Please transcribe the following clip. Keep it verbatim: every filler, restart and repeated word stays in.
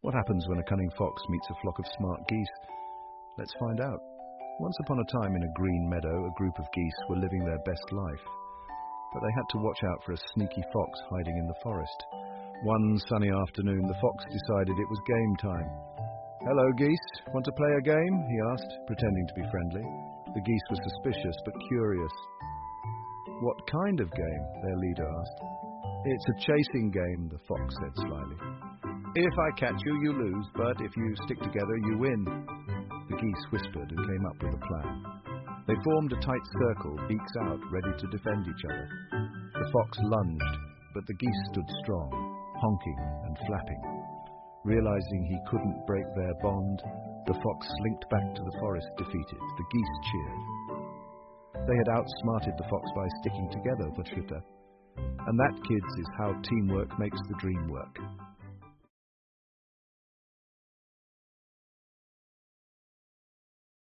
What happens when a cunning fox meets a flock of smart geese? Let's find out. Once upon a time in a green meadow, a group of geese were living their best life. But they had to watch out for a sneaky fox hiding in the forest. One sunny afternoon, the fox decided it was game time. "Hello, geese. Want to play a game?" he asked, pretending to be friendly. The geese were suspicious but curious. "What kind of game?" their leader asked. "It's a chasing game," the fox said slyly. "If I catch you, you lose, but if you stick together, you win." The geese whispered and came up with a plan. They formed a tight circle, beaks out, ready to defend each other. The fox lunged, but the geese stood strong, honking and flapping. Realizing he couldn't break their bond, the fox slinked back to the forest defeated. The geese cheered. They had outsmarted the fox by sticking together, thought Schlüter. And that, kids, is how teamwork makes the dream work.